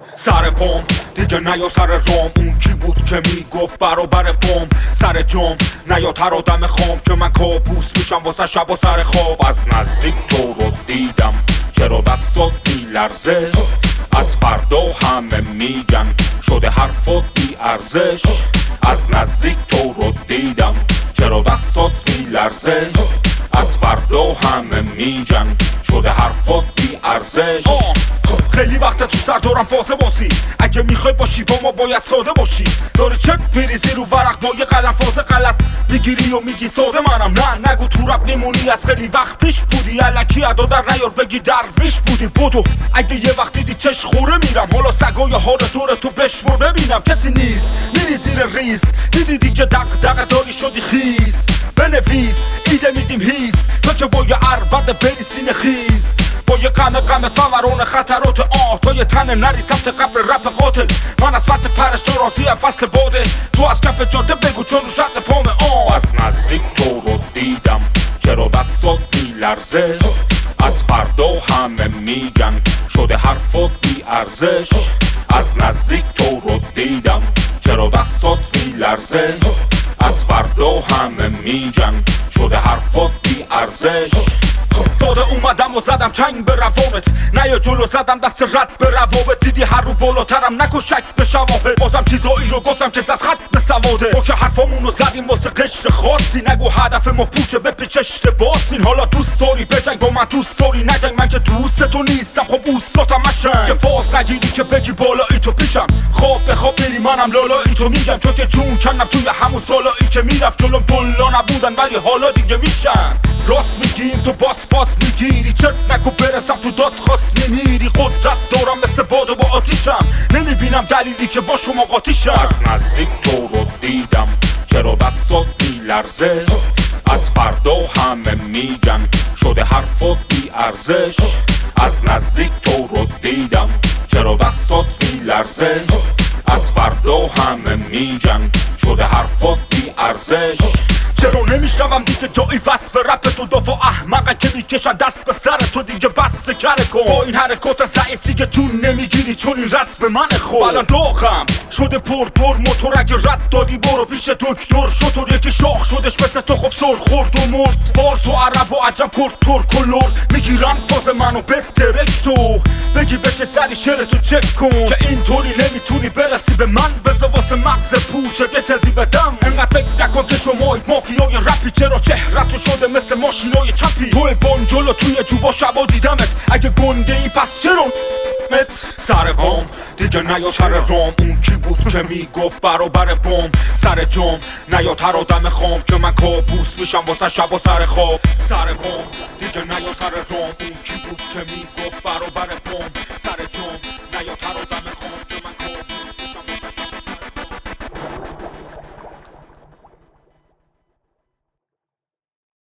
سر پام دیگه نیا سر رام، اون کی بود که میگفت برابر پام سر جام، نیا تر و دم خام که من کابوس میشم واسه شب و سر خواب. از نزدیک تو رو دیدم چرا دستات میلرزه، از فردا همه میگن شده حرفات بی ارزش. از نزدیک تو رو دیدم چرا دستات میلرزه، از فردا همه میگن شده حرفات بی ارزش. خیلی وقت تو سر دارم فازه باسی، اگه میخوای باشی با ما باید ساده باشی. داره چک میریزی رو ورق با یه قلم فازه غلط میگیری و میگی ساده منم. نه نگو تو رب میمونی، از خیلی وقت پیش بودی. الکی ادا در نیار بگی درویش بودی. بدو اگه یه وقت دیدی چش خوره میرم، حالا سگای حال دور تو بشمر ببینم. کسی نیست میری زیر ریز، دیدی دیگه دق داری شدی خیز. بنویس ایده میدیم هیز تا که با یه عربد بری سینه خیز. با یه غم فوران خطرات تا یه تن نری سمت قبر رپ قاتل. من از فتح پرش تو راضیم فصل باده، تو از کف جاده بگو چون رو شرط پام از نزدیک تو رو دیدم چرا دستات میلرزه، از فردا همه میگن شده حرفات بی ارزش. از نزدیک تو رو دیدم چرا دستات میلرزه، از فردا همه میگن شده حرفات بی ارزش. ساده اومدم و زدم چنگ به روانت، نیا جلو زدم دست رد به روابط. دیدی هر رو بالاترم نکن شک به شواهد، بازم چیزایی رو گفتم که زد خط به سواده. ما که حرفامونو زدیم واسه قشر خاصی، نگو هدف ما پوچه به پیچ اشتباسین. حالا دوست داری بجنگ با من، دوست داری نجنگ. من که دوست تو نیستم خب اوستاتم مشن. یه فاز نگیری که بگی بالایی تو پیشم، خواب به خواب میری منم لالایی تو میگم. تو که جون کندم توی همون سالایی که میرفت جلوم دلا نبودن ولی حالا دیگه میشن. راست میگیم تو باس میگیری، چرت نگو برسم تو داد خواست میمیری. قدرت دارم مثل باد و با آتیشم، نمیبینم دلیلی که با شما قاطیشم. از نزدیک تو رو دیدم چرا دستات میلرزه، از فردا همه میگن شده حرفات بی ارزش. از نزدیک تو رو دیدم چرا دستات میلرزه، از فردا همه میگن شده حرفات بی ارزش. چرا نمیشنوم دیگه جایی وصف رپ تو؟ دو احمقن که میکشن دست به سر تو، دیگه بس کره کن با این حرکات ضعیف دیگه جون نمیگیری چون این رسم من خود. الان داغم شده پردور موتور، اگه رد دادی برو پیش دکتر. شطور یکی شاخ شدش مثل تو خب سر خورد و مرد. فارس و عرب و عجم کرد ترک و لرد میگیرن فاز منو به درکتو. بگی بشه سری شعر تو چک کن که اینطوری نمیتونی برسی به من. بذار واسه مغز پوچه تزی بدم، انقدر فکر نکن که شمایی مافیای رپی. چرا چهرتو شده مثل ماشینای چپی؟ توی بانجلو توی جوبا شبا دیدمت، اگه گنده ای پس چرا سر بام دیگه نیا سر رام، اون کی بود که میگفت برابر بام سر جام، نیا تر و دم خام که من کابوس میشم واسه شب و سر خواب. سر بام دیگه نیا سر رام، اون کی بود که میگفت برابر بام سر جام، نیا تر و دم